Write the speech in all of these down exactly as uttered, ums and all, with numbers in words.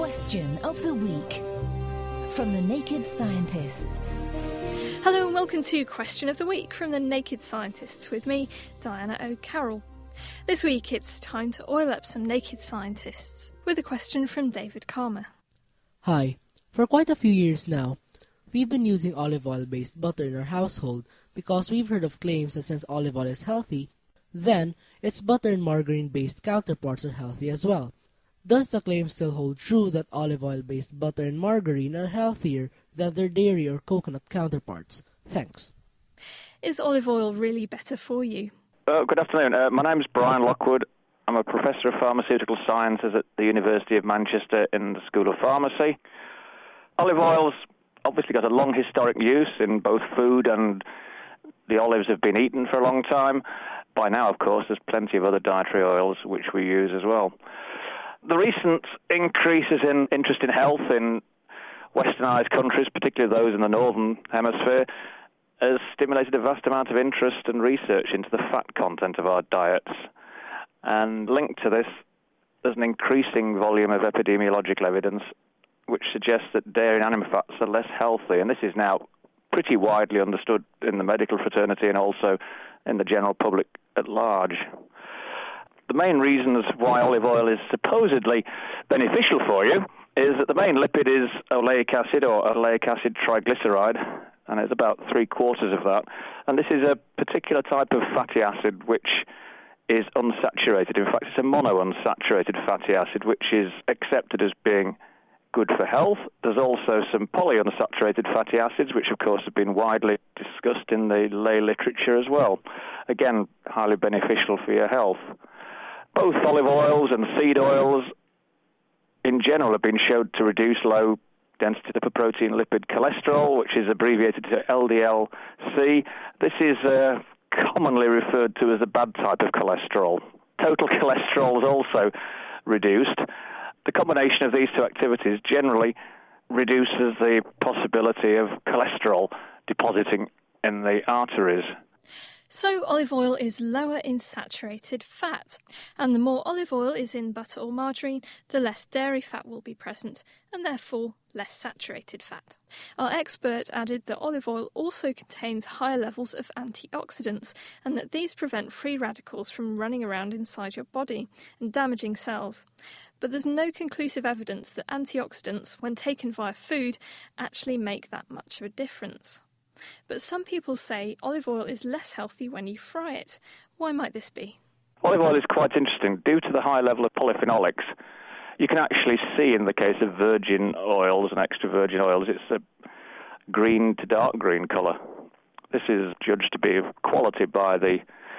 Question of the Week from the Naked Scientists. Hello and welcome to Question of the Week from the Naked Scientists with me, Diana O'Carroll. This week it's time to oil up some naked scientists with a question from David Karma. Hi. For quite a few years now, we've been using olive oil-based butter in our household because we've heard of claims that since olive oil is healthy, then its butter and margarine-based counterparts are healthy as well. Does the claim still hold true that olive oil-based butter and margarine are healthier than their dairy or coconut counterparts? Thanks. Is olive oil really better for you? Uh, good afternoon. Uh, my name is Brian Lockwood. I'm a professor of pharmaceutical sciences at the University of Manchester in the School of Pharmacy. Olive oil's obviously got a long historic use in both food, and the olives have been eaten for a long time. By now, of course, there's plenty of other dietary oils which we use as well. The recent increases in interest in health in westernised countries, particularly those in the northern hemisphere, has stimulated a vast amount of interest and research into the fat content of our diets. And linked to this, there's an increasing volume of epidemiological evidence which suggests that dairy and animal fats are less healthy, and this is now pretty widely understood in the medical fraternity and also in the general public at large. The main reasons why olive oil is supposedly beneficial for you is that the main lipid is oleic acid or oleic acid triglyceride, and it's about three quarters of that. And this is a particular type of fatty acid which is unsaturated. In fact, it's a monounsaturated fatty acid which is accepted as being good for health. There's also some polyunsaturated fatty acids, which of course have been widely discussed in the lay literature as well. Again, highly beneficial for your health. Both olive oils and seed oils in general have been shown to reduce low density lipoprotein lipid cholesterol, which is abbreviated to L D L C. This is uh, commonly referred to as a bad type of cholesterol. Total cholesterol is also reduced. The combination of these two activities generally reduces the possibility of cholesterol depositing in the arteries. So olive oil is lower in saturated fat, and the more olive oil is in butter or margarine, the less dairy fat will be present, and therefore less saturated fat. Our expert added that olive oil also contains higher levels of antioxidants, and that these prevent free radicals from running around inside your body and damaging cells. But there's no conclusive evidence that antioxidants, when taken via food, actually make that much of a difference. But some people say olive oil is less healthy when you fry it. Why might this be? Olive oil is quite interesting. Due to the high level of polyphenolics, you can actually see in the case of virgin oils and extra virgin oils, it's a green to dark green colour. This is judged to be of quality by the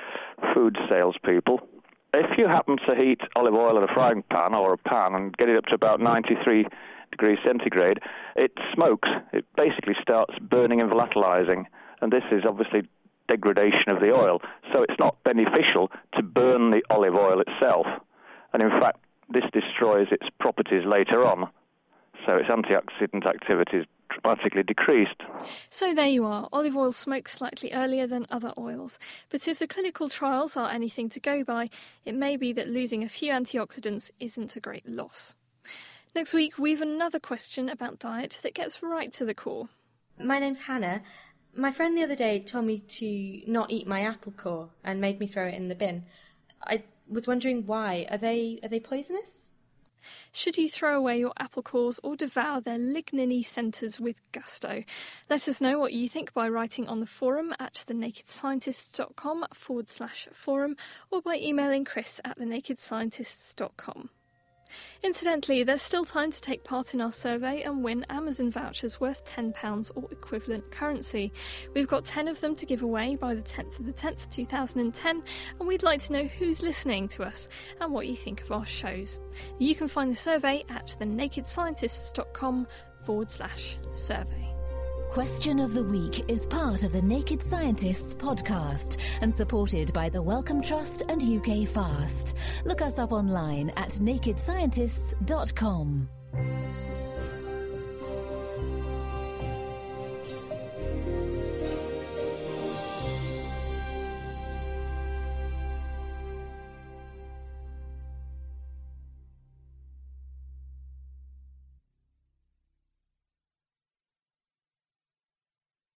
food salespeople. If you happen to heat olive oil in a frying pan or a pan and get it up to about ninety-three degrees centigrade, it smokes. It basically starts burning and volatilizing, and this is obviously degradation of the oil. So it's not beneficial to burn the olive oil itself, and in fact this destroys its properties later on, so its antioxidant activity is dramatically decreased. So there you are, olive oil smokes slightly earlier than other oils, but if the clinical trials are anything to go by, it may be that losing a few antioxidants isn't a great loss. Next week, we've another question about diet that gets right to the core. My name's Hannah. My friend the other day told me to not eat my apple core and made me throw it in the bin. I was wondering why. Are they are they poisonous? Should you throw away your apple cores or devour their lignin-y centres with gusto? Let us know what you think by writing on the forum at thenakedscientists.com forward slash forum or by emailing chris at thenakedscientists.com. Incidentally, there's still time to take part in our survey and win Amazon vouchers worth ten pounds or equivalent currency. We've got ten of them to give away by the tenth of the tenth, two thousand ten, and we'd like to know who's listening to us and what you think of our shows. You can find the survey at thenakedscientists.com forward slash survey. Question of the Week is part of the Naked Scientists podcast and supported by the Wellcome Trust and U K Fast. Look us up online at naked scientists dot com.